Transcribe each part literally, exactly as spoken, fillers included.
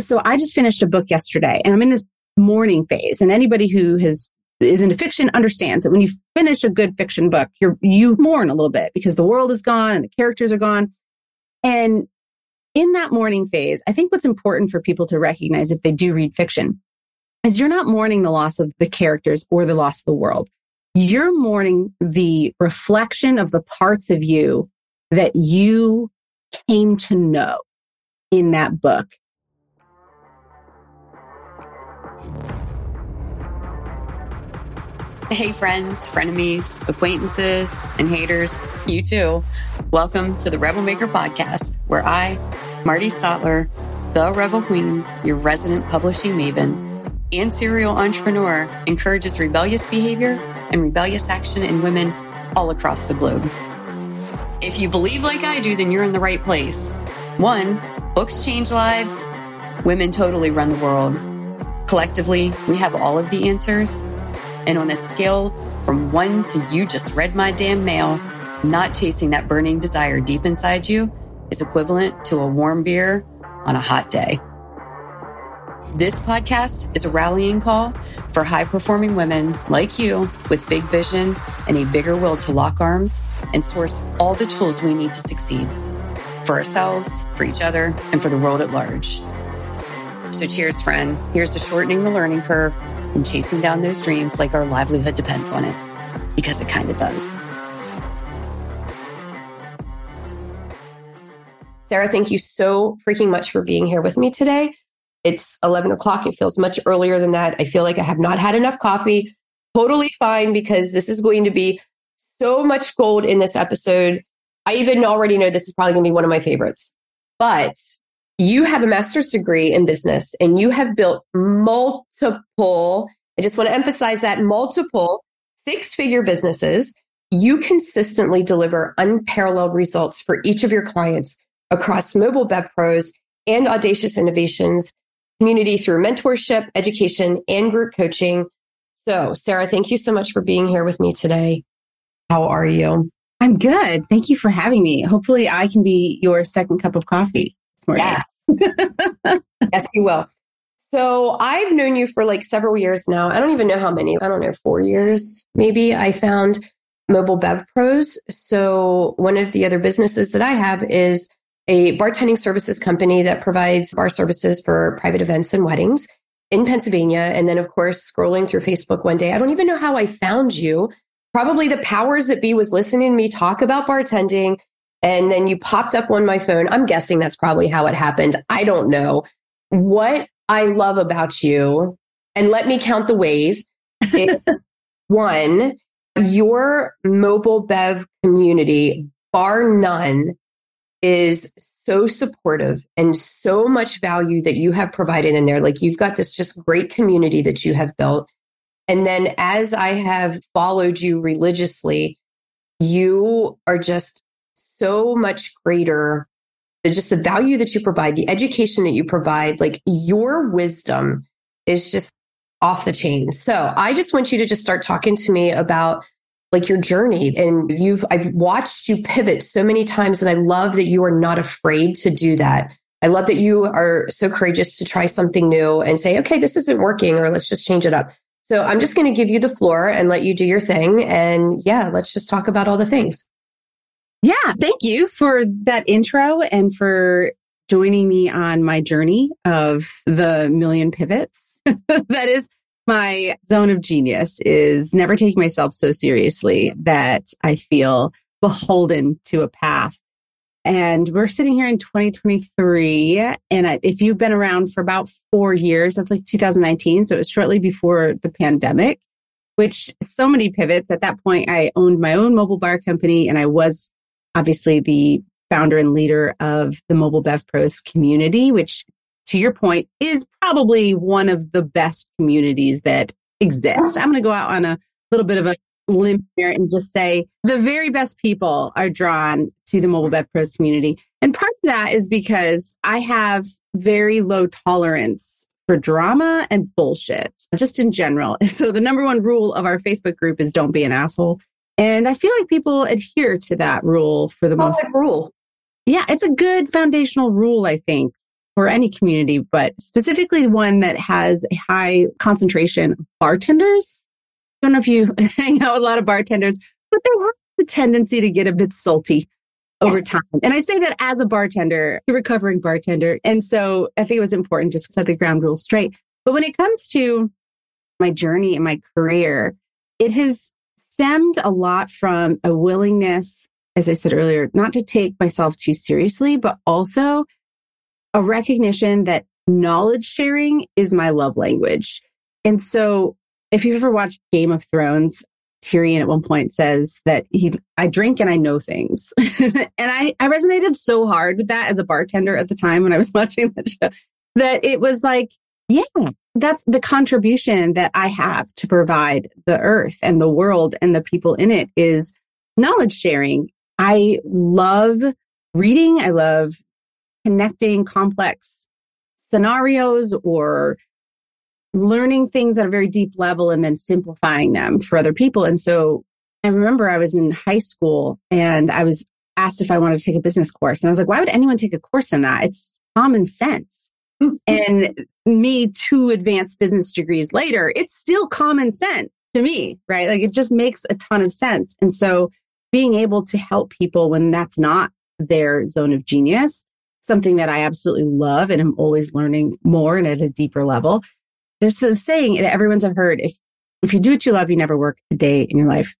So I just finished a book yesterday and I'm in this mourning phase. And anybody who has is into fiction understands that when you finish a good fiction book, you're, you mourn a little bit because the world is gone and the characters are gone. And in that mourning phase, I think what's important for people to recognize if they do read fiction is you're not mourning the loss of the characters or the loss of the world. You're mourning the reflection of the parts of you that you came to know in that book. Hey friends, frenemies, acquaintances, and haters, you too. Welcome to the Rebel Maker Podcast, where I, Marty Stotler, the Rebel Queen, your resident publishing maven, and serial entrepreneur, encourages rebellious behavior and rebellious action in women all across the globe. If you believe like I do, then you're in the right place. One, books change lives. Women totally run the world. Collectively, we have all of the answers. And on a scale from one to you just read my damn mail, not chasing that burning desire deep inside you is equivalent to a warm beer on a hot day. This podcast is a rallying call for high-performing women like you with big vision and a bigger will to lock arms and source all the tools we need to succeed for ourselves, for each other, and for the world at large. So cheers, friend. Here's to shortening the learning curve and chasing down those dreams like our livelihood depends on it, because it kind of does. Sarah, thank you so freaking much for being here with me today. It's eleven o'clock. It feels much earlier than that. I feel like I have not had enough coffee. Totally fine, because this is going to be so much gold in this episode. I even already know this is probably going to be one of my favorites. But you have a master's degree in business and you have built multiple, I just want to emphasize that, multiple six-figure businesses. You consistently deliver unparalleled results for each of your clients across Mobile Bev Pros and Audacious Innovations community through mentorship, education, and group coaching. So, Sarah, thank you so much for being here with me today. How are you? I'm good. Thank you for having me. Hopefully I can be your second cup of coffee. Yes. Yes, you will. So I've known you for like several years now. I don't even know how many. I don't know, four years maybe. I found Mobile Bev Pros. So one of the other businesses that I have is a bartending services company that provides bar services for private events and weddings in Pennsylvania. And then, of course, scrolling through Facebook one day, I don't even know how I found you. Probably the powers that be was listening to me talk about bartending. And then you popped up on my phone. I'm guessing that's probably how it happened. I don't know. What I love about you, and let me count the ways. Is, one, your Mobile Bev community, bar none, is so supportive and so much value that you have provided in there. Like, you've got this just great community that you have built. And then as I have followed you religiously, you are just so much greater. Just the value that you provide, the education that you provide, like your wisdom is just off the chain. So I just want you to just start talking to me about like your journey. And you've, I've watched you pivot so many times, and I love that you are not afraid to do that. I love that you are so courageous to try something new and say, okay, this isn't working, or let's just change it up. So I'm just going to give you the floor and let you do your thing. And yeah, let's just talk about all the things. Yeah, thank you for that intro and for joining me on my journey of the million pivots. That is my zone of genius, is never taking myself so seriously that I feel beholden to a path. And we're sitting here in twenty twenty-three. And I, if you've been around for about four years, that's like two thousand nineteen. So it was shortly before the pandemic, which so many pivots. At that point, I owned my own mobile bar company, and I was obviously the founder and leader of the Mobile Bev Pros community, which, to your point, is probably one of the best communities that exists. I'm going to go out on a little bit of a limb here and just say the very best people are drawn to the Mobile Bev Pros community. And part of that is because I have very low tolerance for drama and bullshit, just in general. So the number one rule of our Facebook group is don't be an asshole. And I feel like people adhere to that rule for the most part. Rule. Yeah, it's a good foundational rule, I think. for any community, but specifically one that has a high concentration of bartenders. I don't know if you hang out with a lot of bartenders, but they have the tendency to get a bit salty over Yes. time. And I say that as a bartender, a recovering bartender. And so I think it was important just to set the ground rules straight. But when it comes to my journey and my career, it has stemmed a lot from a willingness, as I said earlier, not to take myself too seriously, but also a recognition that knowledge sharing is my love language. And so if you've ever watched Game of Thrones, Tyrion at one point says that he, I drink and I know things. and I, I resonated so hard with that as a bartender at the time when I was watching that show, that it was like, yeah, that's the contribution that I have to provide the earth and the world and the people in it is knowledge sharing. I love reading. I love connecting complex scenarios or learning things at a very deep level and then simplifying them for other people. And so I remember I was in high school and I was asked if I wanted to take a business course. And I was like, why would anyone take a course in that? It's common sense. And me, two advanced business degrees later, it's still common sense to me, right? Like it just makes a ton of sense. And so being able to help people when that's not their zone of genius, something that I absolutely love and I'm always learning more and at a deeper level. There's a saying that everyone's have heard, if, if you do what you love, you never work a day in your life.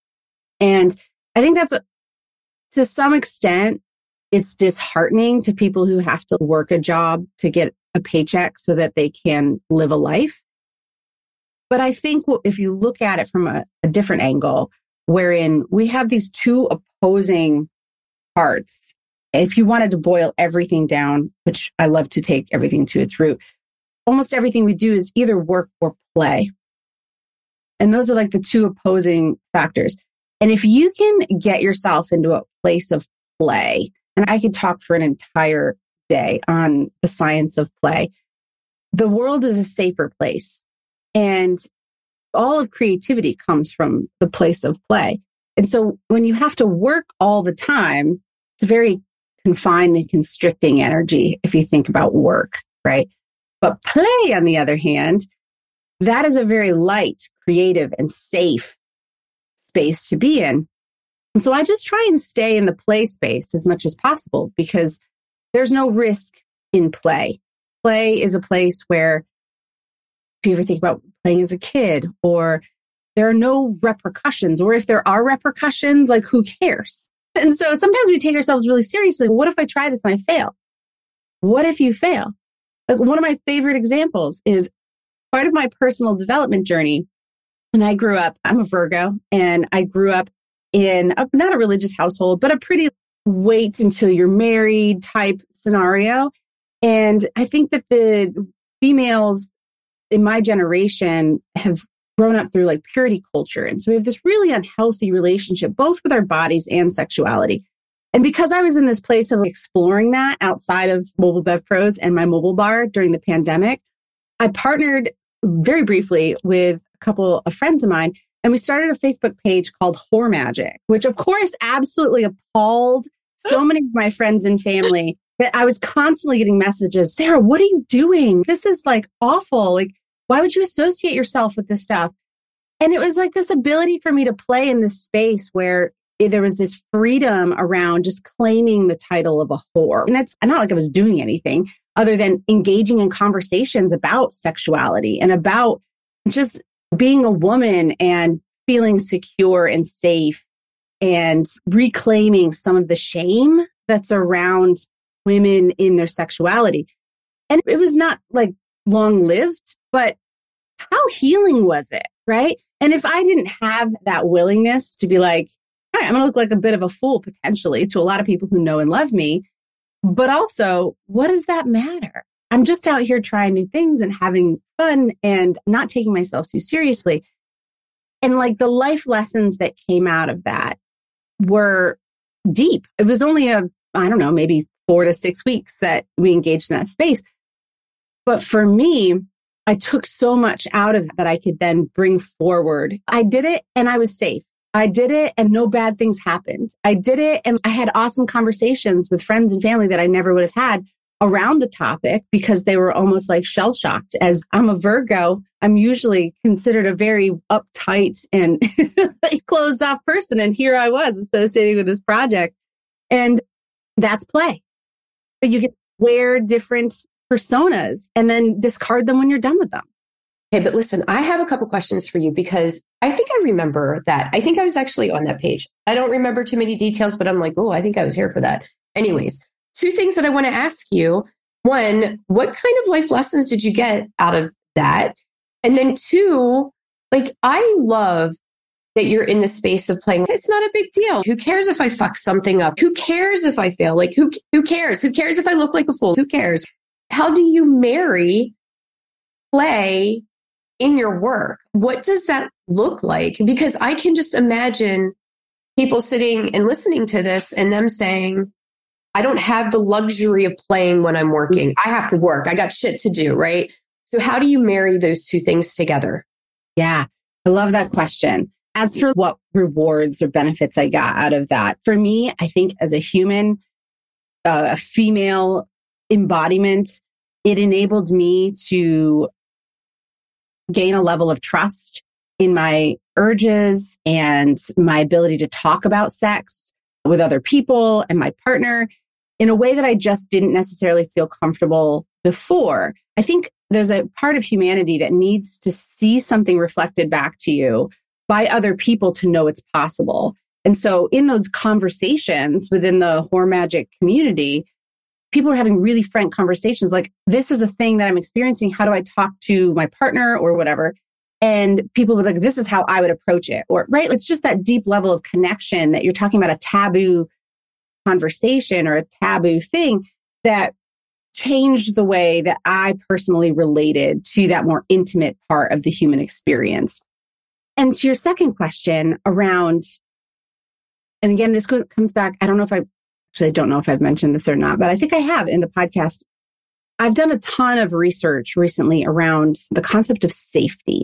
And I think that's, a, to some extent, it's disheartening to people who have to work a job to get a paycheck so that they can live a life. But I think if you look at it from a, a different angle, wherein we have these two opposing parts, if you wanted to boil everything down, which I love to take everything to its root, almost everything we do is either work or play. And those are like the two opposing factors. And if you can get yourself into a place of play, and I could talk for an entire day on the science of play, the world is a safer place. And all of creativity comes from the place of play. And so when you have to work all the time, it's a very confined and constricting energy if you think about work, right? But play, on the other hand, that is a very light, creative, and safe space to be in. And so I just try and stay in the play space as much as possible because there's no risk in play. Play is a place where, if you ever think about playing as a kid, or there are no repercussions, or if there are repercussions, like who cares? And so sometimes we take ourselves really seriously. What if I try this and I fail? What if you fail? Like one of my favorite examples is part of my personal development journey. When I grew up, I'm a Virgo, and I grew up in a, not a religious household, but a pretty wait until you're married type scenario. And I think that the females in my generation have grown up through like purity culture. And so we have this really unhealthy relationship, both with our bodies and sexuality. And because I was in this place of exploring that outside of Mobile Bev Pros and my mobile bar during the pandemic, I partnered very briefly with a couple of friends of mine, and we started a Facebook page called Whore Magic, which of course absolutely appalled so many of my friends and family that I was constantly getting messages, Sarah, what are you doing? This is like awful. Like, why would you associate yourself with this stuff? And it was like this ability for me to play in this space where there was this freedom around just claiming the title of a whore. And it's not like I was doing anything other than engaging in conversations about sexuality and about just being a woman and feeling secure and safe and reclaiming some of the shame that's around women in their sexuality. And it was not like long lived, but how healing was it, right? And if I didn't have that willingness to be like, all right, I'm going to look like a bit of a fool potentially to a lot of people who know and love me. But also, what does that matter? I'm just out here trying new things and having fun and not taking myself too seriously. And like the life lessons that came out of that were deep. It was only a, I don't know, maybe four to six weeks that we engaged in that space. But for me, I took so much out of it that I could then bring forward. I did it and I was safe. I did it and no bad things happened. I did it and I had awesome conversations with friends and family that I never would have had around the topic because they were almost like shell shocked. As I'm a Virgo, I'm usually considered a very uptight and closed off person. And here I was associating with this project. And that's play. But you get to wear different personas and then discard them when you're done with them. Okay, but listen, I have a couple questions for you because I think I remember that. I think I was actually on that page. I don't remember too many details, but I'm like, oh, I think I was here for that. Anyways, two things that I want to ask you. One, what kind of life lessons did you get out of that? And then two, like, I love that you're in the space of playing. It's not a big deal. Who cares if I fuck something up? Who cares if I fail? Like, who, who cares? Who cares if I look like a fool? Who cares? How do you marry play in your work? What does that look like? Because I can just imagine people sitting and listening to this and them saying, I don't have the luxury of playing when I'm working. I have to work. I got shit to do, right? So how do you marry those two things together? Yeah, I love that question. As for what rewards or benefits I got out of that, for me, I think as a human, uh, a female embodiment, it enabled me to gain a level of trust in my urges and my ability to talk about sex with other people and my partner in a way that I just didn't necessarily feel comfortable before. I think there's a part of humanity that needs to see something reflected back to you by other people to know it's possible. And so in those conversations within the Whore Magic community, people are having really frank conversations like, this is a thing that I'm experiencing. How do I talk to my partner or whatever? And people were like, this is how I would approach it. Or, right? It's just that deep level of connection that you're talking about, a taboo conversation or a taboo thing that changed the way that I personally related to that more intimate part of the human experience. And to your second question around, and again, this goes, comes back, I don't know if I, actually, I don't know if I've mentioned this or not, but I think I have in the podcast. I've done a ton of research recently around the concept of safety.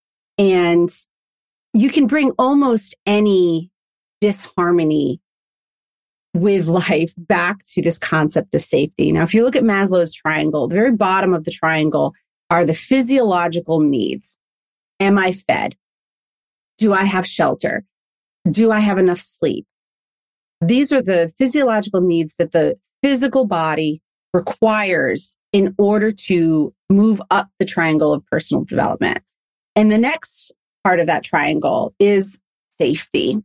And you can bring almost any disharmony with life back to this concept of safety. Now, if you look at Maslow's triangle, the very bottom of the triangle are the physiological needs. Am I fed? Do I have shelter? Do I have enough sleep? These are the physiological needs that the physical body requires in order to move up the triangle of personal development. And the next part of that triangle is safety.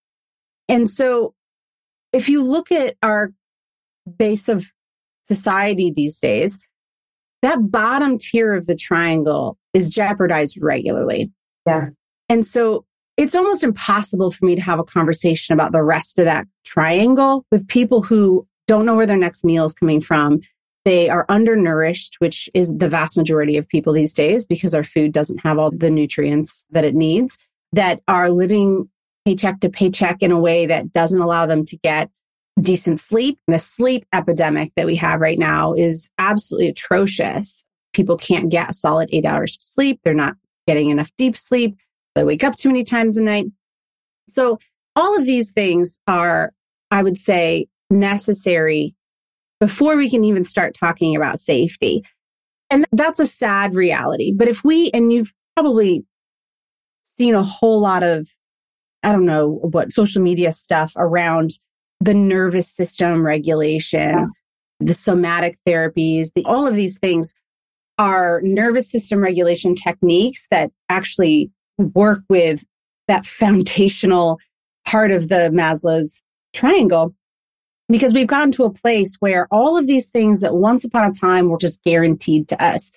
And so if you look at our base of society these days, that bottom tier of the triangle is jeopardized regularly. Yeah. And so it's almost impossible for me to have a conversation about the rest of that triangle with people who don't know where their next meal is coming from. They are undernourished, which is the vast majority of people these days because our food doesn't have all the nutrients that it needs, that are living paycheck to paycheck in a way that doesn't allow them to get decent sleep. The sleep epidemic that we have right now is absolutely atrocious. People can't get a solid eight hours of sleep. They're not getting enough deep sleep. They wake up too many times a night. So all of these things are, I would say, necessary before we can even start talking about safety. And that's a sad reality. But if we, and you've probably seen a whole lot of, I don't know what, social media stuff around the nervous system regulation, yeah. the somatic therapies, the, all of these things are nervous system regulation techniques that actually work with that foundational part of the Maslow's triangle, because we've gotten to a place where all of these things that once upon a time were just guaranteed to us.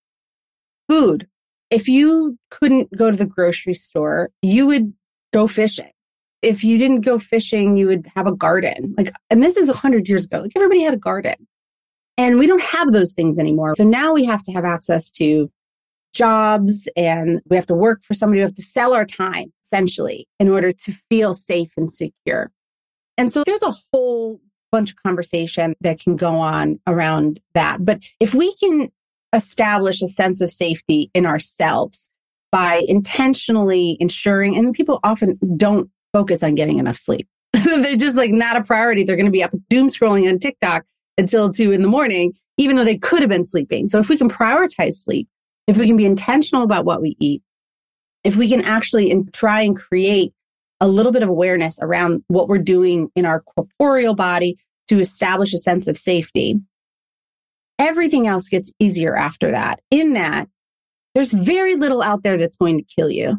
Food. If you couldn't go to the grocery store, you would go fishing. If you didn't go fishing, you would have a garden. Like, and this is a hundred years ago. Like, everybody had a garden. And we don't have those things anymore. So now we have to have access to jobs and we have to work for somebody. We have to sell our time, essentially, in order to feel safe and secure. And so there's a whole bunch of conversation that can go on around that. But if we can establish a sense of safety in ourselves by intentionally ensuring, and people often don't focus on getting enough sleep. They're just like not a priority. They're going to be up doom scrolling on TikTok until two in the morning, even though they could have been sleeping. So if we can prioritize sleep, if we can be intentional about what we eat, if we can actually in, try and create a little bit of awareness around what we're doing in our corporeal body to establish a sense of safety, everything else gets easier after that. In that, there's very little out there that's going to kill you.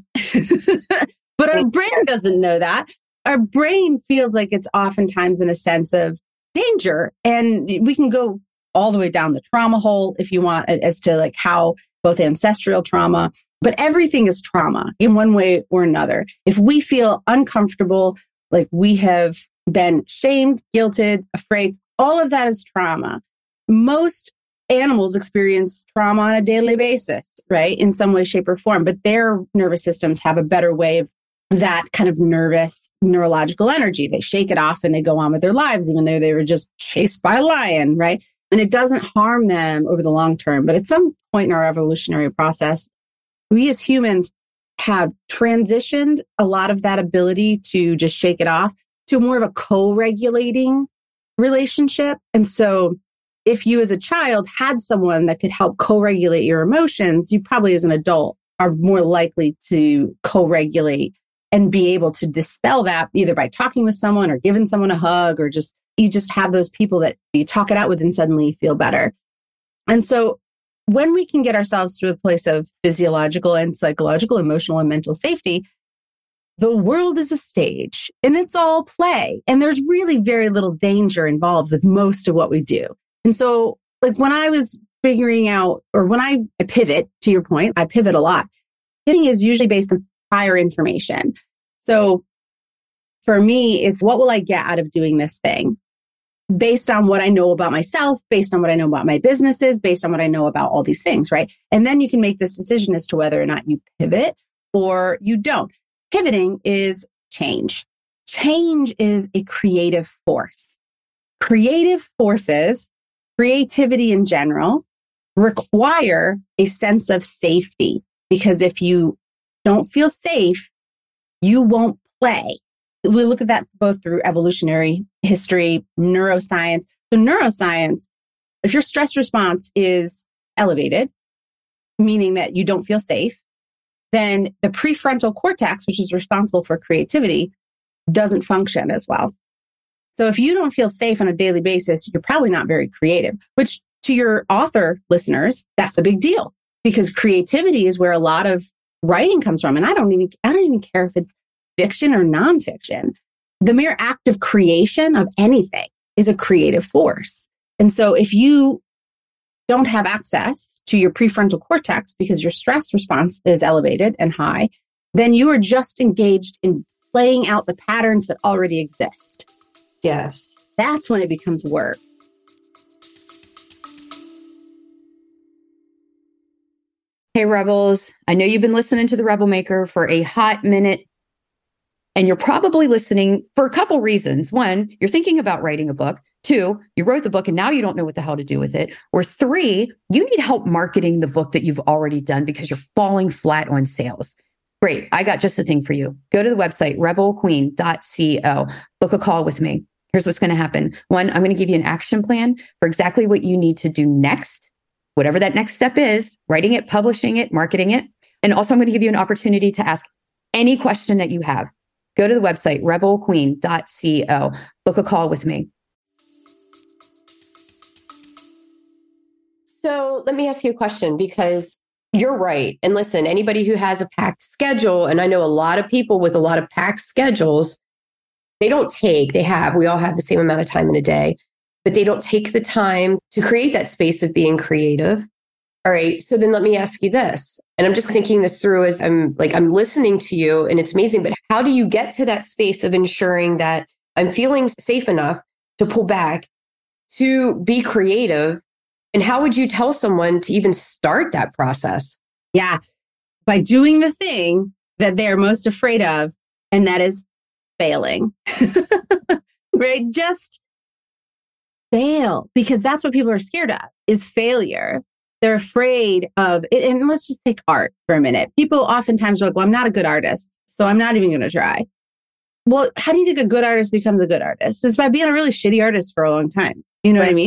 But our brain doesn't know that. Our brain feels like it's oftentimes in a sense of danger. And we can go all the way down the trauma hole if you want, as to like how both ancestral trauma, but everything is trauma in one way or another. If we feel uncomfortable, like we have been shamed, guilted, afraid, all of that is trauma. Most animals experience trauma on a daily basis, right? In some way, shape, or form, but their nervous systems have a better way of that kind of nervous, neurological energy. They shake it off and they go on with their lives, even though they were just chased by a lion, right? And it doesn't harm them over the long term. But at some point in our evolutionary process, we as humans have transitioned a lot of that ability to just shake it off to more of a co-regulating relationship. And so if you as a child had someone that could help co-regulate your emotions, you probably as an adult are more likely to co-regulate and be able to dispel that either by talking with someone or giving someone a hug, or just, you just have those people that you talk it out with and suddenly you feel better. And so when we can get ourselves to a place of physiological and psychological, emotional and mental safety, the world is a stage and it's all play. And there's really very little danger involved with most of what we do. And so like when I was figuring out, or when I, I pivot, to your point, I pivot a lot. Pivoting is usually based on prior information. So for me, it's what will I get out of doing this thing? Based on what I know about myself, based on what I know about my businesses, based on what I know about all these things, right? And then you can make this decision as to whether or not you pivot or you don't. Pivoting is change. Change is a creative force. Creative forces, creativity in general, require a sense of safety, because if you don't feel safe, you won't play. We look at that both through evolutionary history, neuroscience. So neuroscience, if your stress response is elevated, meaning that you don't feel safe, then the prefrontal cortex, which is responsible for creativity, doesn't function as well. So if you don't feel safe on a daily basis, you're probably not very creative, which to your author listeners, that's a big deal, because creativity is where a lot of writing comes from. And I don't even, I don't even care if it's fiction or nonfiction. The mere act of creation of anything is a creative force. And so if you don't have access to your prefrontal cortex because your stress response is elevated and high, then you are just engaged in playing out the patterns that already exist. Yes. That's when it becomes work. Hey, Rebels. I know you've been listening to The Rebel Maker for a hot minute, and you're probably listening for a couple reasons. One, you're thinking about writing a book. Two, you wrote the book and now you don't know what the hell to do with it. Or three, you need help marketing the book that you've already done because you're falling flat on sales. Great. I got just the thing for you. Go to the website, rebel queen dot co. Book a call with me. Here's what's going to happen. One, I'm going to give you an action plan for exactly what you need to do next. Whatever that next step is, writing it, publishing it, marketing it. And also I'm going to give you an opportunity to ask any question that you have. Go to the website, rebel queen dot co. Book a call with me. So let me ask you a question, because you're right. And listen, anybody who has a packed schedule, and I know a lot of people with a lot of packed schedules, they don't take, they have, we all have the same amount of time in a day, but they don't take the time to create that space of being creative. All right. So then let me ask you this. And I'm just thinking this through as I'm like, I'm listening to you and it's amazing, but how do you get to that space of ensuring that I'm feeling safe enough to pull back, to be creative? And how would you tell someone to even start that process? Yeah. By doing the thing that they're most afraid of, and that is failing, right? Just fail, because that's what people are scared of, is failure. They're afraid of it. And let's just take art for a minute. People oftentimes are like, well, I'm not a good artist, so I'm not even going to try. Well, how do you think a good artist becomes a good artist? It's by being a really shitty artist for a long time. You know right. what I mean?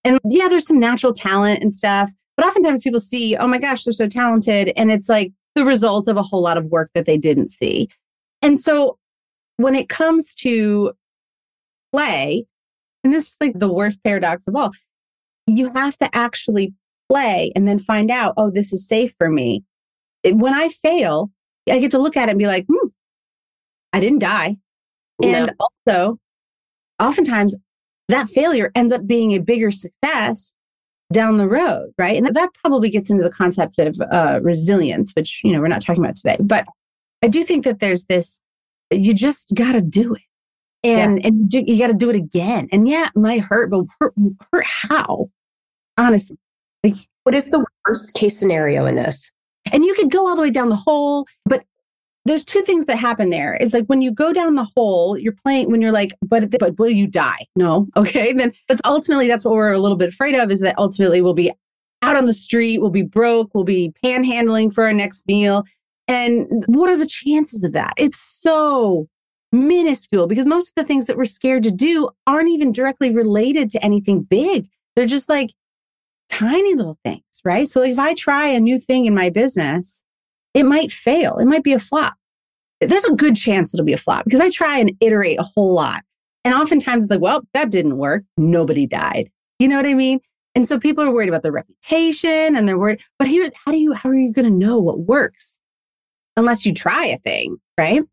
And yeah, there's some natural talent and stuff, but oftentimes people see, oh my gosh, they're so talented. And it's like the result of a whole lot of work that they didn't see. And so when it comes to play, and this is like the worst paradox of all, you have to actually play and then find out, oh, this is safe for me. It, when I fail, I get to look at it and be like, hmm, I didn't die. And no. also, oftentimes that failure ends up being a bigger success down the road, right? And that probably gets into the concept of uh, resilience, which, you know, we're not talking about today. But I do think that there's this, you just got to do it. And, yeah. and you got to do it again. And yeah, it might hurt, but hurt, hurt how? Honestly. Like, what is the worst case scenario in this? And you could go all the way down the hole, but there's two things that happen there. Is like when you go down the hole, you're playing, when you're like, but, but will you die? No. Okay. Then that's ultimately, that's what we're a little bit afraid of, is that ultimately we'll be out on the street, we'll be broke, we'll be panhandling for our next meal. And what are the chances of that? It's so minuscule, because most of the things that we're scared to do aren't even directly related to anything big. They're just like tiny little things, right? So if I try a new thing in my business, it might fail. It might be a flop. There's a good chance it'll be a flop because I try and iterate a whole lot. And oftentimes it's like, well, that didn't work. Nobody died. You know what I mean? And so people are worried about their reputation and they're worried, but here, how do you, how are you going to know what works unless you try a thing, right?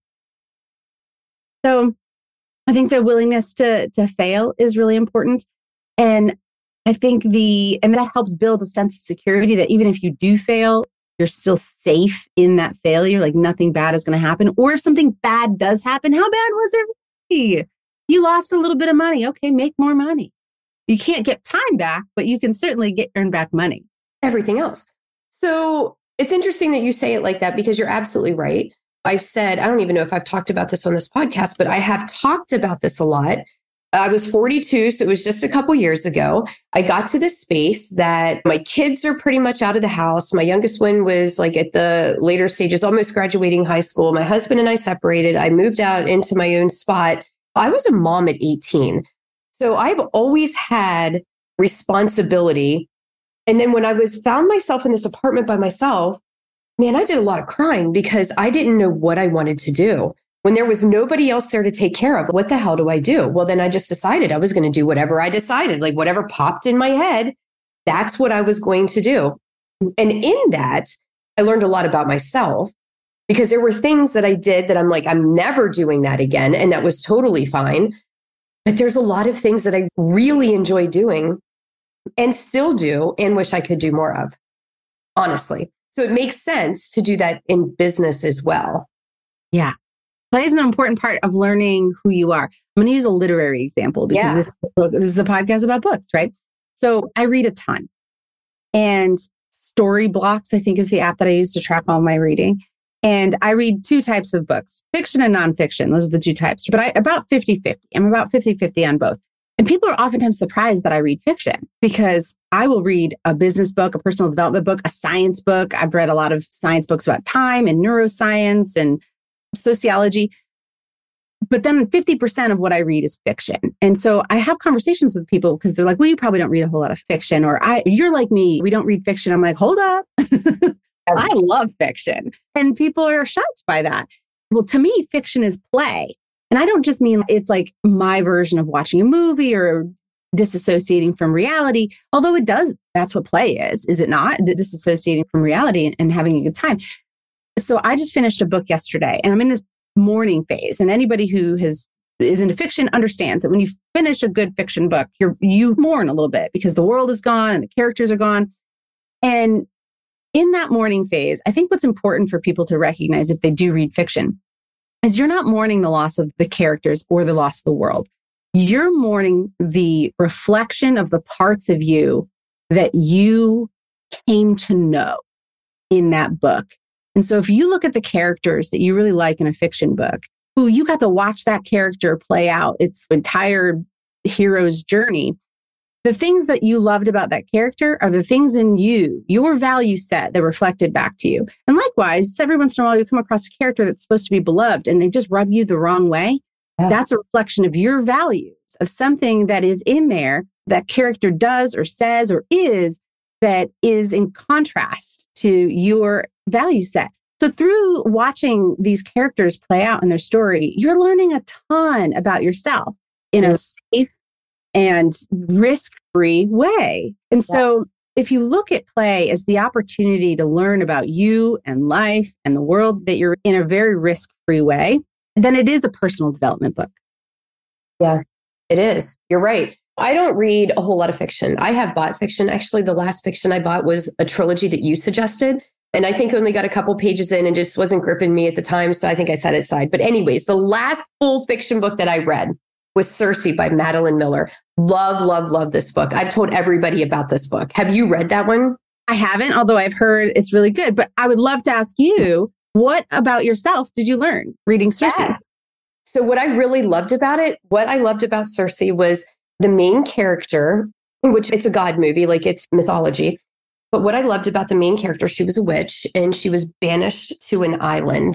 So I think the willingness to, to fail is really important. And I think the, and that helps build a sense of security that even if you do fail, you're still safe in that failure. Like nothing bad is going to happen. Or if something bad does happen, how bad was it really? You lost a little bit of money. Okay, make more money. You can't get time back, but you can certainly get earn back money. Everything else. So it's interesting that you say it like that, because you're absolutely right. I've said, I don't even know if I've talked about this on this podcast, but I have talked about this a lot. I was forty-two, so it was just a couple years ago. I got to this space that my kids are pretty much out of the house. My youngest one was like at the later stages, almost graduating high school. My husband and I separated. I moved out into my own spot. I was a mom at eighteen. So I've always had responsibility. And then when I was found myself in this apartment by myself, man, I did a lot of crying because I didn't know what I wanted to do. When there was nobody else there to take care of, what the hell do I do? Well, then I just decided I was going to do whatever I decided, like whatever popped in my head, that's what I was going to do. And in that, I learned a lot about myself, because there were things that I did that I'm like, I'm never doing that again. And that was totally fine. But there's a lot of things that I really enjoy doing and still do and wish I could do more of, honestly. So it makes sense to do that in business as well. Yeah. Play is an important part of learning who you are. I'm going to use a literary example because yeah. this, book, this is a podcast about books, right? So I read a ton. And Storyblocks, I think, is the app that I use to track all my reading. And I read two types of books, fiction and nonfiction. Those are the two types. But I about fifty-fifty. I'm about fifty-fifty on both. And people are oftentimes surprised that I read fiction, because I will read a business book, a personal development book, a science book. I've read a lot of science books about time and neuroscience and sociology. But then fifty percent of what I read is fiction. And so I have conversations with people because they're like, well, you probably don't read a whole lot of fiction, or I, you're like me, we don't read fiction. I'm like, hold up. I love fiction. And people are shocked by that. Well, to me, fiction is play. And I don't just mean it's like my version of watching a movie or disassociating from reality, although it does, that's what play is, is it not? Disassociating from reality and having a good time. So I just finished a book yesterday and I'm in this mourning phase. And anybody who has is into fiction understands that when you finish a good fiction book, you're, you mourn a little bit because the world is gone and the characters are gone. And in that mourning phase, I think what's important for people to recognize if they do read fiction is you're not mourning the loss of the characters or the loss of the world. You're mourning the reflection of the parts of you that you came to know in that book. And so if you look at the characters that you really like in a fiction book, who you got to watch that character play out its entire hero's journey, the things that you loved about that character are the things in you, your value set that reflected back to you. And likewise, every once in a while, you come across a character that's supposed to be beloved and they just rub you the wrong way. Yeah. That's a reflection of your values, of something that is in there that character does or says or is that is in contrast to your value set. So through watching these characters play out in their story, you're learning a ton about yourself in a safe and risk-free way. And so if you look at play as the opportunity to learn about you and life and the world that you're in a very risk-free way, then it is a personal development book. Yeah, it is. You're right. I don't read a whole lot of fiction. I have bought fiction. Actually, the last fiction I bought was a trilogy that you suggested. And I think only got a couple pages in and just wasn't gripping me at the time. So I think I set it aside. But anyways, the last full fiction book that I read was Circe by Madeline Miller. Love, love, love this book. I've told everybody about this book. Have you read that one? I haven't, although I've heard it's really good. But I would love to ask you, what about yourself did you learn reading Circe? Yes. So what I really loved about it, what I loved about Circe was the main character, which it's a god movie, like it's mythology. But what I loved about the main character, she was a witch and she was banished to an island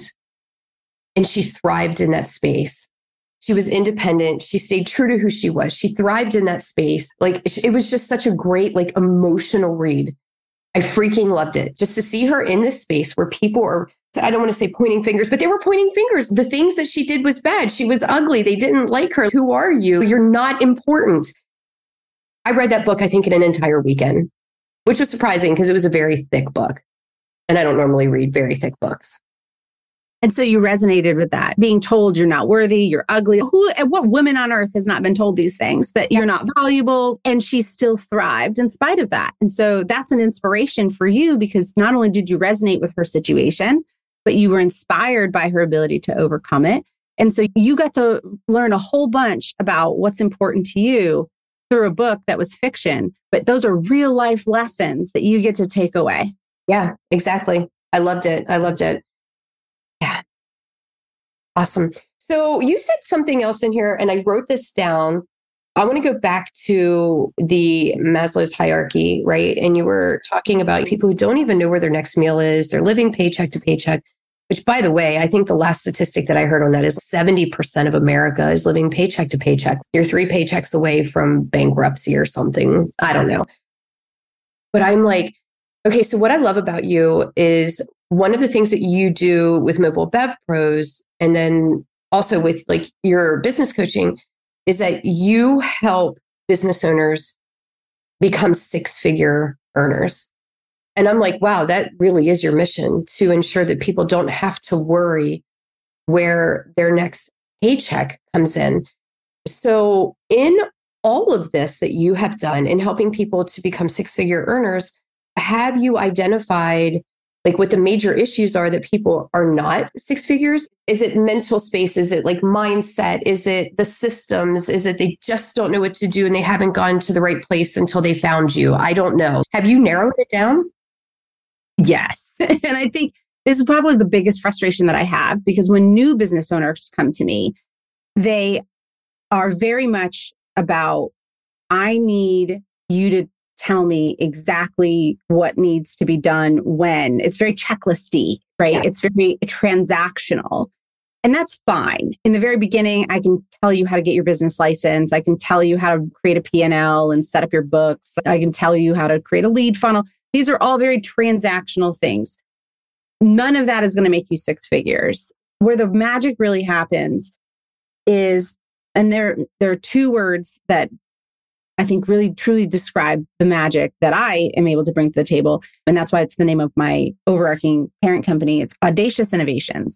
and she thrived in that space. She was independent. She stayed true to who she was. She thrived in that space. Like it was just such a great, like emotional read. I freaking loved it. Just to see her in this space where people are, I don't want to say pointing fingers, but they were pointing fingers. The things that she did was bad. She was ugly. They didn't like her. Who are you? You're not important. I read that book, I think, in an entire weekend, which was surprising because it was a very thick book. And I don't normally read very thick books. And so you resonated with that, being told you're not worthy, you're ugly. Who, what woman on earth has not been told these things, that you're not valuable? And she still thrived in spite of that. And so that's an inspiration for you because not only did you resonate with her situation, but you were inspired by her ability to overcome it. And so you got to learn a whole bunch about what's important to you through a book that was fiction. But those are real life lessons that you get to take away. Yeah, exactly. I loved it. I loved it. Yeah. Awesome. So you said something else in here, and I wrote this down. I want to go back to the Maslow's hierarchy, right? And you were talking about people who don't even know where their next meal is. They're living paycheck to paycheck, which, by the way, I think the last statistic that I heard on that is seventy percent of America is living paycheck to paycheck. You're three paychecks away from bankruptcy or something. I don't know. But I'm like, okay, so what I love about you is one of the things that you do with Mobile Bev Pros, and then also with like your business coaching, is that you help business owners become six-figure earners. And I'm like, wow, that really is your mission, to ensure that people don't have to worry where their next paycheck comes in. So in all of this that you have done in helping people to become six-figure earners, have you identified like what the major issues are that people are not six figures? Is it mental space? Is it like mindset? Is it the systems? Is it they just don't know what to do and they haven't gone to the right place until they found you? I don't know. Have you narrowed it down? Yes. And I think this is probably the biggest frustration that I have, because when new business owners come to me, they are very much about, I need you to tell me exactly what needs to be done when. It's very checklisty, right? Yeah. It's very transactional. And that's fine. In the very beginning, I can tell you how to get your business license. I can tell you how to create a P and L and set up your books. I can tell you how to create a lead funnel. These are all very transactional things. None of that is going to make you six figures. Where the magic really happens is, and there, there are two words that I think really truly describe the magic that I am able to bring to the table. And that's why it's the name of my overarching parent company. It's Audacious Innovations.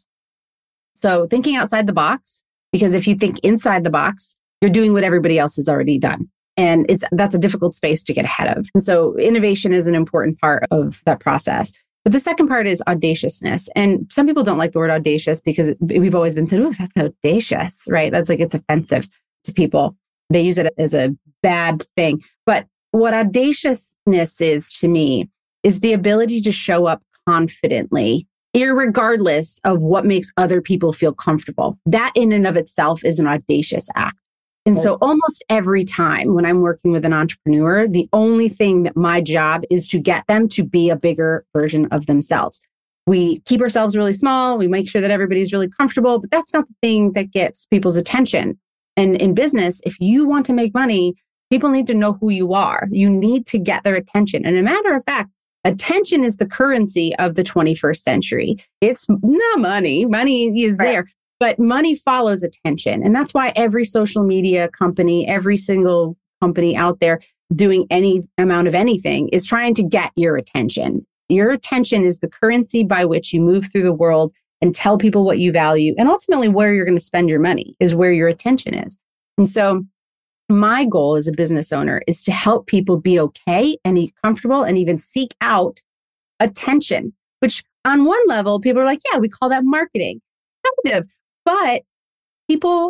So thinking outside the box, because if you think inside the box, you're doing what everybody else has already done. And it's that's a difficult space to get ahead of. And so innovation is an important part of that process. But the second part is audaciousness. And some people don't like the word audacious because it, we've always been said, oh, that's audacious, right? That's like, it's offensive to people. They use it as a bad thing. But what audaciousness is to me is the ability to show up confidently, irregardless of what makes other people feel comfortable. That in and of itself is an audacious act. And so almost every time when I'm working with an entrepreneur, the only thing that my job is to get them to be a bigger version of themselves. We keep ourselves really small. We make sure that everybody's really comfortable, but that's not the thing that gets people's attention. And in business, if you want to make money, People need to know who you are. You need to get their attention. And a matter of fact, attention is the currency of the twenty-first century. It's not money. Money is right there, but money follows attention. And that's why every social media company, every single company out there doing any amount of anything is trying to get your attention. Your attention is the currency by which you move through the world and tell people what you value. And ultimately, where you're going to spend your money is where your attention is. And so my goal as a business owner is to help people be okay and be comfortable and even seek out attention, which on one level, people are like, yeah, we call that marketing. Kind of. But people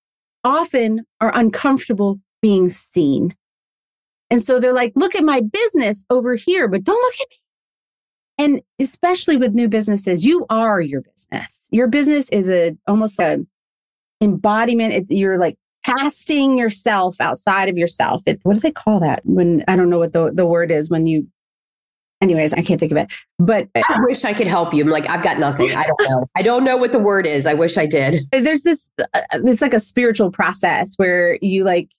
often are uncomfortable being seen. And so they're like, look at my business over here, but don't look at me. And especially with new businesses, you are your business. Your business is a almost an embodiment. It, you're like casting yourself outside of yourself. It, what do they call that? When I don't know what the, the word is when you, anyways, I can't think of it. But I wish I could help you. I'm like, I've got nothing. I don't know. I don't know what the word is. I wish I did. There's this, uh, it's like a spiritual process where you like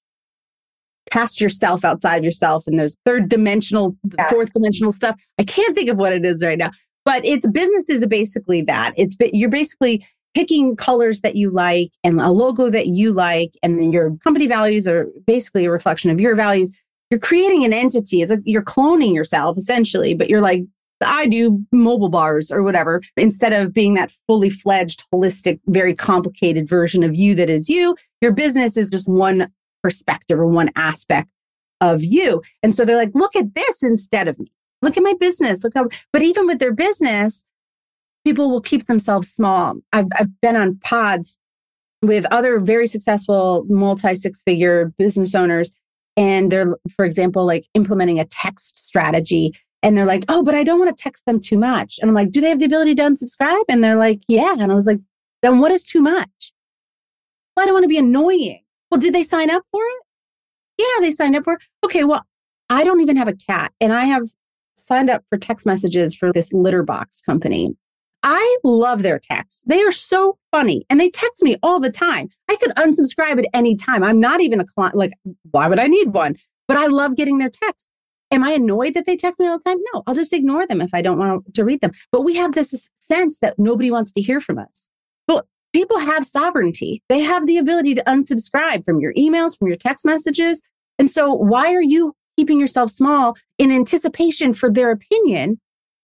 cast yourself outside of yourself, and there's third dimensional, yeah. fourth dimensional stuff. I can't think of what it is right now, but it's businesses are basically that. It's you're basically picking colors that you like and a logo that you like, and then your company values are basically a reflection of your values. You're creating an entity. It's like you're cloning yourself essentially, but you're like, I do mobile bars or whatever, instead of being that fully fledged, holistic, very complicated version of you that is you. Your business is just one perspective or one aspect of you. And so they're like, look at this instead of me. Look at my business. Look how, but even with their business, people will keep themselves small. I've, I've been on pods with other very successful multi six figure business owners. And they're, for example, like implementing a text strategy. And they're like, oh, but I don't want to text them too much. And I'm like, do they have the ability to unsubscribe? And they're like, yeah. And I was like, then what is too much? Well, I don't want to be annoying. Well, did they sign up for it? Yeah, they signed up for it. Okay, well, I don't even have a cat. And I have signed up for text messages for this litter box company. I love their texts. They are so funny. And they text me all the time. I could unsubscribe at any time. I'm not even a client. Like, why would I need one? But I love getting their texts. Am I annoyed that they text me all the time? No, I'll just ignore them if I don't want to read them. But we have this sense that nobody wants to hear from us. But people have sovereignty. They have the ability to unsubscribe from your emails, from your text messages. And so why are you keeping yourself small in anticipation for their opinion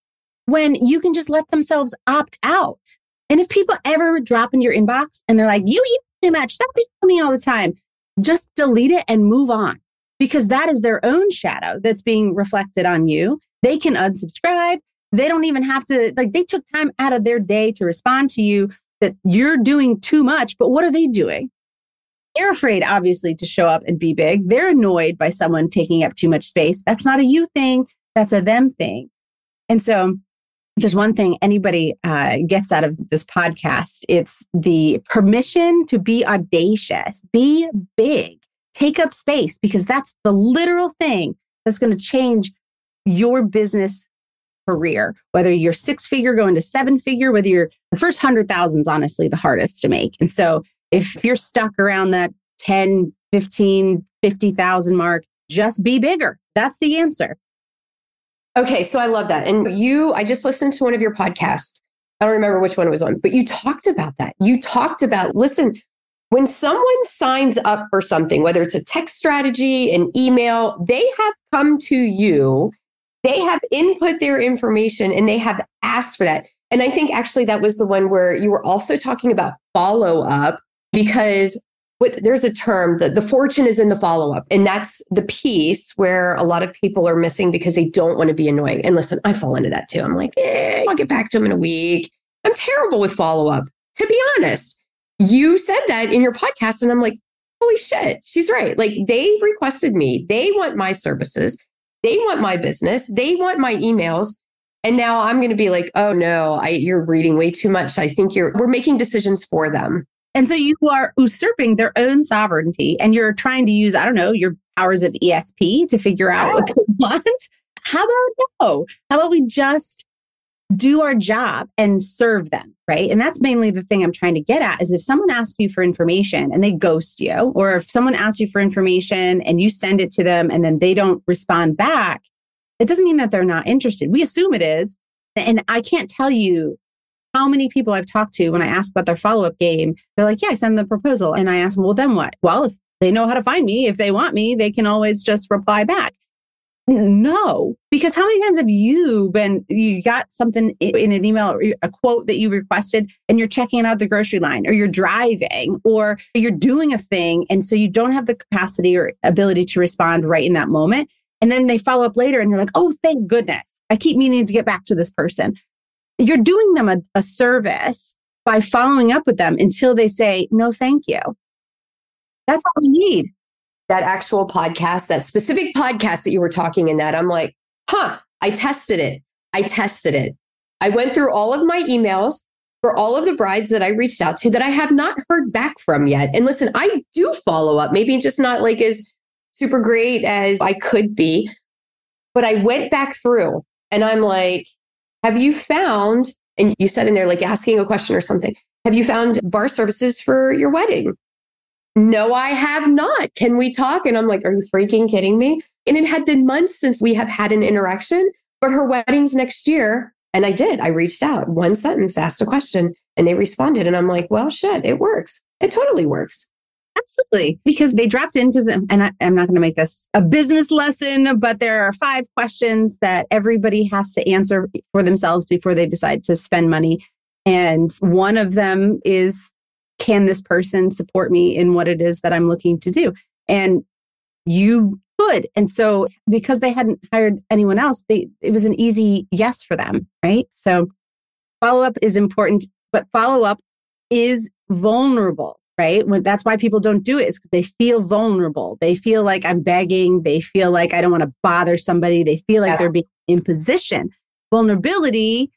when you can just let themselves opt out? And if people ever drop in your inbox and they're like, you eat too much, that happens to me all the time, just delete it and move on, because that is their own shadow that's being reflected on you. They can unsubscribe. They don't even have to, like, they took time out of their day to respond to you that you're doing too much. But what are they doing? They're afraid, obviously, to show up and be big. They're annoyed by someone taking up too much space. That's not a you thing. That's a them thing. And so if there's one thing anybody uh, gets out of this podcast, it's the permission to be audacious, be big, take up space, because that's the literal thing that's going to change your business career, whether you're six figure going to seven figure, whether you're the first hundred thousand is honestly the hardest to make. And so if you're stuck around that ten, fifteen, fifty thousand mark, just be bigger. That's the answer. Okay. So I love that. And you, I just listened to one of your podcasts. I don't remember which one it was on, but you talked about that. You talked about, listen, when someone signs up for something, whether it's a text strategy, an email, they have come to you. They have input their information and they have asked for that. And I think actually that was the one where you were also talking about follow up, because what, there's a term that the fortune is in the follow up. And that's the piece where a lot of people are missing because they don't want to be annoying. And listen, I fall into that too. I'm like, eh, I'll get back to them in a week. I'm terrible with follow up, to be honest. You said that in your podcast and I'm like, holy shit, she's right. Like, they've requested me. They want my services. They want my business. They want my emails. And now I'm going to be like, oh no, I, you're reading way too much. I think you're, we're making decisions for them. And so you are usurping their own sovereignty and you're trying to use, I don't know, your powers of E S P to figure out what they want. How about no? How about we just do our job and serve them, right? And that's mainly the thing I'm trying to get at is if someone asks you for information and they ghost you, or if someone asks you for information and you send it to them and then they don't respond back, it doesn't mean that they're not interested. We assume it is. And I can't tell you how many people I've talked to when I ask about their follow-up game. They're like, yeah, I send the proposal. And I ask them, well, then what? Well, if they know how to find me, if they want me, they can always just reply back. No, because how many times have you been, you got something in an email or a quote that you requested and you're checking it out at the grocery line or you're driving or you're doing a thing. And so you don't have the capacity or ability to respond right in that moment. And then they follow up later and you're like, oh, thank goodness. I keep meaning to get back to this person. You're doing them a, a service by following up with them until they say, no, thank you. That's all we need. That actual podcast, that specific podcast that you were talking in that, I'm like, huh, I tested it. I tested it. I went through all of my emails for all of the brides that I reached out to that I have not heard back from yet. And listen, I do follow up, maybe just not like as super great as I could be, but I went back through and I'm like, have you found, and you said in there, like asking a question or something, have you found bar services for your wedding? No, I have not. Can we talk? And I'm like, are you freaking kidding me? And it had been months since we have had an interaction, but her wedding's next year. And I did. I reached out, one sentence, asked a question, and they responded. And I'm like, well, shit, it works. It totally works. Absolutely. Because they dropped in, because, and I, I'm not going to make this a business lesson, but there are five questions that everybody has to answer for themselves before they decide to spend money. And one of them is, can this person support me in what it is that I'm looking to do? And you could. And so because they hadn't hired anyone else, they, it was an easy yes for them, right? So follow-up is important, but follow-up is vulnerable, right? When, that's why people don't do it, is because they feel vulnerable. They feel like I'm begging. They feel like I don't want to bother somebody. They feel like yeah. they're being in position. Vulnerability,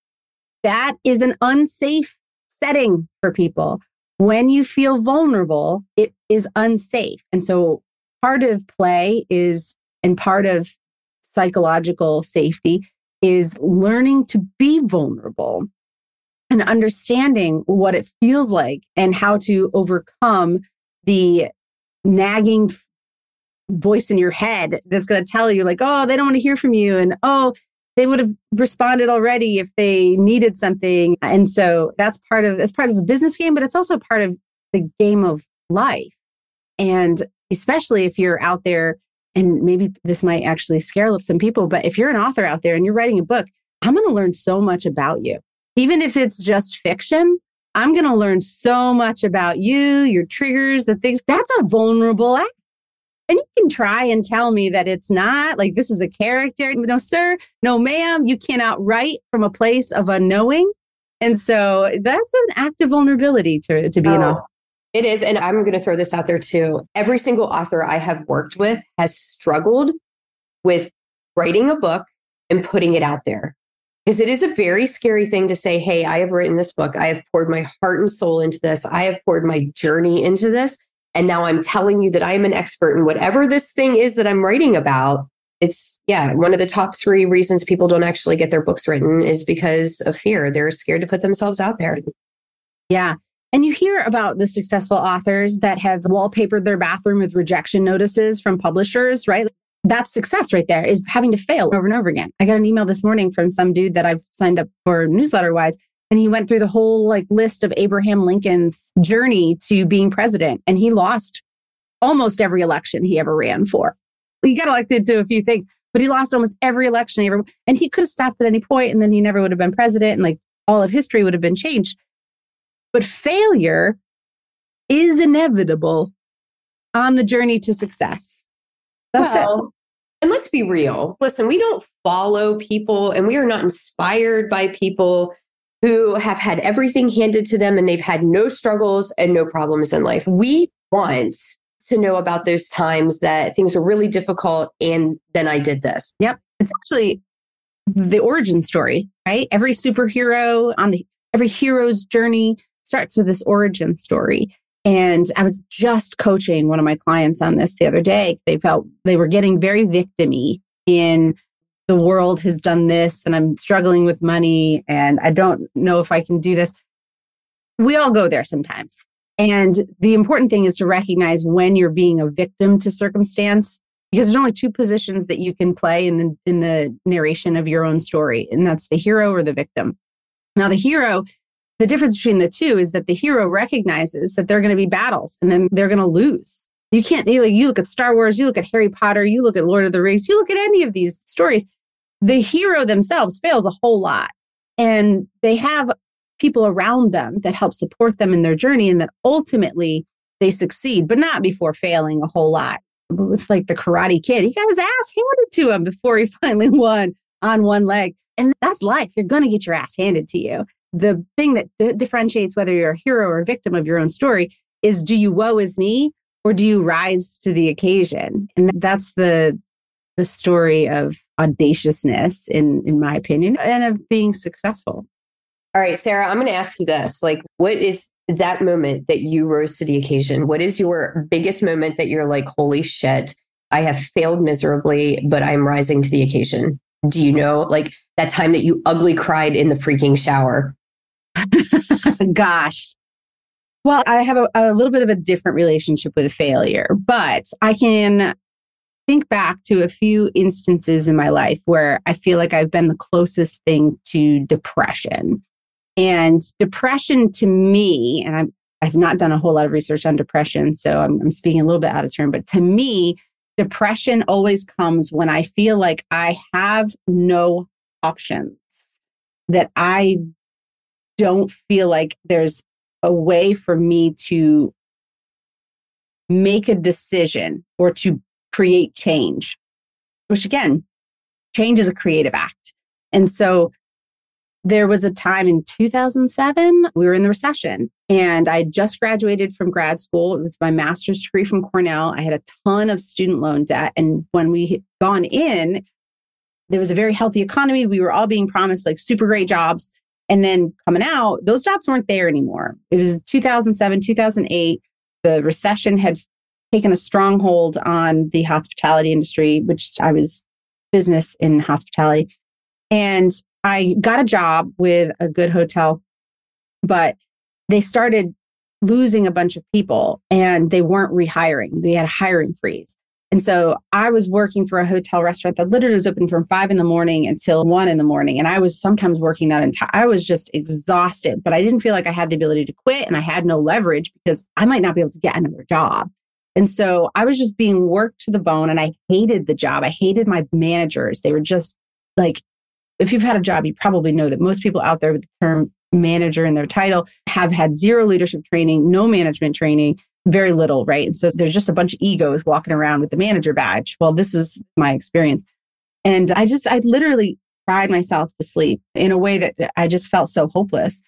that is an unsafe setting for people. When you feel vulnerable, it is unsafe. And so part of play is, and part of psychological safety is learning to be vulnerable and understanding what it feels like and how to overcome the nagging voice in your head that's going to tell you like, oh, they don't want to hear from you. And oh, they would have responded already if they needed something. And so that's part of, that's part of the business game, but it's also part of the game of life. And especially if you're out there, and maybe this might actually scare some people, but if you're an author out there and you're writing a book, I'm going to learn so much about you. Even if it's just fiction, I'm going to learn so much about you, your triggers, the things. That's a vulnerable act. And you can try and tell me that it's not, like this is a character. No, sir, no, ma'am, you cannot write from a place of unknowing. And so that's an act of vulnerability to, to be oh, an author. It is. And I'm going to throw this out there too. Every single author I have worked with has struggled with writing a book and putting it out there. Because it is a very scary thing to say, hey, I have written this book. I have poured my heart and soul into this. I have poured my journey into this. And now I'm telling you that I am an expert in whatever this thing is that I'm writing about. It's, yeah, one of the top three reasons people don't actually get their books written is because of fear. They're scared to put themselves out there. Yeah. And you hear about the successful authors that have wallpapered their bathroom with rejection notices from publishers, right? That's success right there, is having to fail over and over again. I got an email this morning from some dude that I've signed up for newsletter wise. And he went through the whole like list of Abraham Lincoln's journey to being president. And he lost almost every election he ever ran for. He got elected to a few things, but he lost almost every election he ever, and he could have stopped at any point and then he never would have been president and like all of history would have been changed. But failure is inevitable on the journey to success. That's well, it. And let's be real. Listen, we don't follow people and we are not inspired by people who have had everything handed to them and they've had no struggles and no problems in life. We want to know about those times that things are really difficult and then I did this. Yep. It's actually the origin story, right? Every superhero on the, every hero's journey starts with this origin story. And I was just coaching one of my clients on this the other day. They felt they were getting very victim-y in the world has done this and I'm struggling with money and I don't know if I can do this. We all go there sometimes. And the important thing is to recognize when you're being a victim to circumstance, because there's only two positions that you can play in the, in the narration of your own story, and that's the hero or the victim. Now, the hero, the difference between the two is that the hero recognizes that there are going to be battles and then they're going to lose. You can't, you, you look at Star Wars, you look at Harry Potter, you look at Lord of the Rings, you look at any of these stories, the hero themselves fails a whole lot. And they have people around them that help support them in their journey and that ultimately they succeed, but not before failing a whole lot. It's like the Karate Kid. He got his ass handed to him before he finally won on one leg. And that's life. You're going to get your ass handed to you. The thing that d- differentiates whether you're a hero or a victim of your own story is, do you woe is me or do you rise to the occasion? And that's the the story of audaciousness, in, in my opinion, and of being successful. All right, Sarah, I'm going to ask you this. Like, what is that moment that you rose to the occasion? What is your biggest moment that you're like, holy shit, I have failed miserably, but I'm rising to the occasion? Do you know, like that time that you ugly cried in the freaking shower? Gosh. Well, I have a, a little bit of a different relationship with failure, but I can think back to a few instances in my life where I feel like I've been the closest thing to depression. And depression to me, and I'm, I've not done a whole lot of research on depression, so I'm, I'm speaking a little bit out of turn, but to me, depression always comes when I feel like I have no options, that I don't feel like there's a way for me to make a decision or to create change, which again, change is a creative act. And so there was a time in two thousand seven, we were in the recession and I just graduated from grad school. It was my master's degree from Cornell. I had a ton of student loan debt. And when we had gone in, there was a very healthy economy. We were all being promised like super great jobs. And then coming out, those jobs weren't there anymore. It was two thousand seven, two thousand eight. The recession had taken a stronghold on the hospitality industry, which I was business in hospitality. And I got a job with a good hotel, but they started losing a bunch of people and they weren't rehiring. They had a hiring freeze. And so I was working for a hotel restaurant that literally was open from five in the morning until one in the morning. And I was sometimes working that entire, I was just exhausted, but I didn't feel like I had the ability to quit and I had no leverage because I might not be able to get another job. And so I was just being worked to the bone and I hated the job. I hated my managers. They were just like, if you've had a job, you probably know that most people out there with the term manager in their title have had zero leadership training, no management training, very little, right? And so there's just a bunch of egos walking around with the manager badge. Well, this was my experience. And I just, I literally cried myself to sleep in a way that I just felt so hopeless.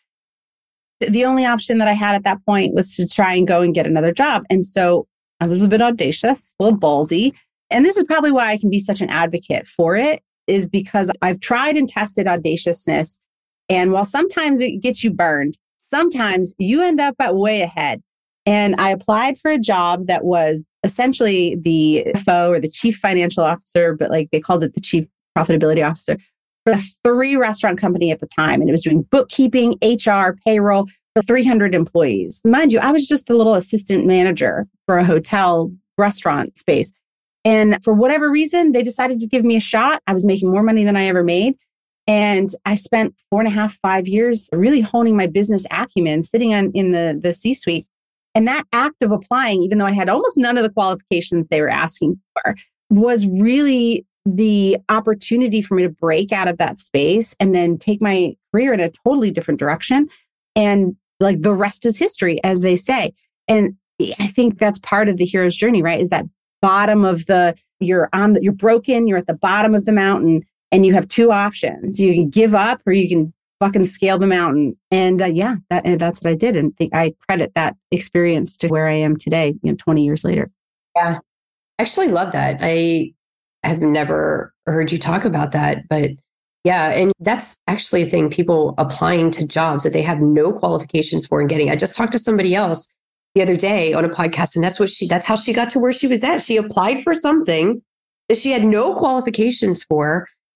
The only option that I had at that point was to try and go and get another job. And so I was a bit audacious, a little ballsy. And this is probably why I can be such an advocate for it, is because I've tried and tested audaciousness. And while sometimes it gets you burned, sometimes you end up at way ahead. And I applied for a job that was essentially the F O or the chief financial officer, but like they called it the chief profitability officer for a three restaurant company at the time. And it was doing bookkeeping, H R, payroll for three hundred employees. Mind you, I was just a little assistant manager for a hotel restaurant space. And for whatever reason, they decided to give me a shot. I was making more money than I ever made. And I spent four and a half, five years really honing my business acumen, sitting on in the, the C-suite. And that act of applying, even though I had almost none of the qualifications they were asking for, was really the opportunity for me to break out of that space and then take my career in a totally different direction. And like the rest is history, as they say. And I think that's part of the hero's journey, right? Is that bottom of the, you're on the, you're broken, you're at the bottom of the mountain and you have two options. You can give up or you can fucking scale the mountain. And uh, yeah, that, and that's what I did. And th- I credit that experience to where I am today, you know, twenty years later. Yeah. I actually love that. I have never heard you talk about that, but yeah. And that's actually a thing, people applying to jobs that they have no qualifications for and getting. I just talked to somebody else the other day on a podcast, and that's what she, that's how she got to where she was at. She applied for something that she had no qualifications for.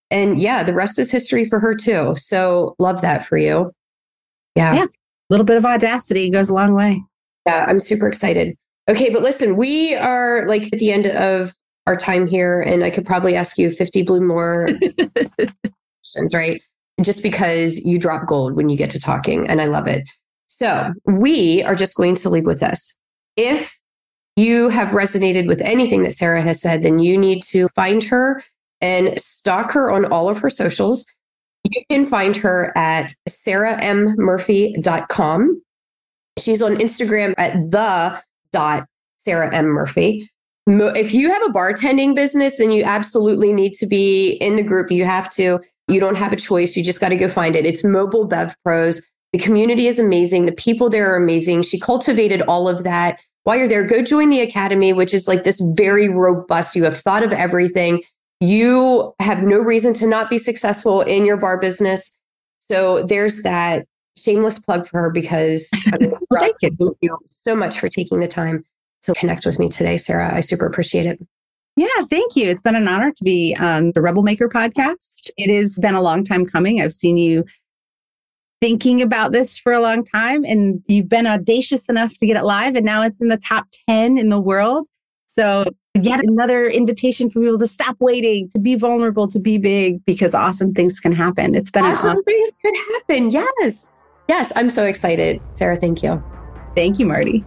And yeah, the rest is history for her too. So love that for you. Yeah. Yeah. A little bit of audacity goes a long way. Yeah, I'm super excited. Okay, but listen, we are like at the end of our time here, and I could probably ask you fifty blue more questions, right? Just because you drop gold when you get to talking, and I love it. So we are just going to leave with this. If you have resonated with anything that Sarah has said, then you need to find her and stalk her on all of her socials. You can find her at sarah m murphy dot com. She's on Instagram at the dot Sarah M. Murphy. If you have a bartending business, then you absolutely need to be in the group. You have to. You don't have a choice. You just got to go find it. It's Mobile Bev Pros. The community is amazing. The people there are amazing. She cultivated all of that. While you're there, go join the academy, which is like this very robust. You have thought of everything. You have no reason to not be successful in your bar business. So there's that. Shameless plug for her because I mean, well, thank you. thank you so much for taking the time to connect with me today, Sarah. I super appreciate it. Yeah, thank you. It's been an honor to be on the Rebel Maker podcast. It has been a long time coming. I've seen you thinking about this for a long time, and you've been audacious enough to get it live, and now it's in the top ten in the world. So yet another invitation for people to stop waiting, to be vulnerable, to be big, because awesome things can happen. It's been awesome an awesome things could happen. Yes. Yes, I'm so excited. Sarah, thank you. Thank you, Marty.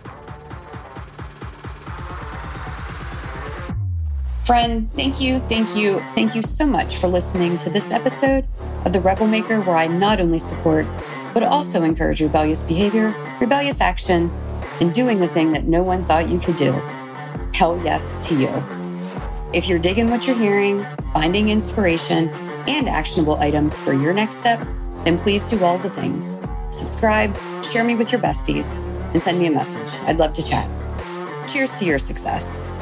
Friend, thank you, thank you, thank you so much for listening to this episode of The Rebel Maker, where I not only support, but also encourage rebellious behavior, rebellious action, and doing the thing that no one thought you could do. Hell yes to you. If you're digging what you're hearing, finding inspiration and actionable items for your next step, then please do all the things. Subscribe, share me with your besties, and send me a message. I'd love to chat. Cheers to your success.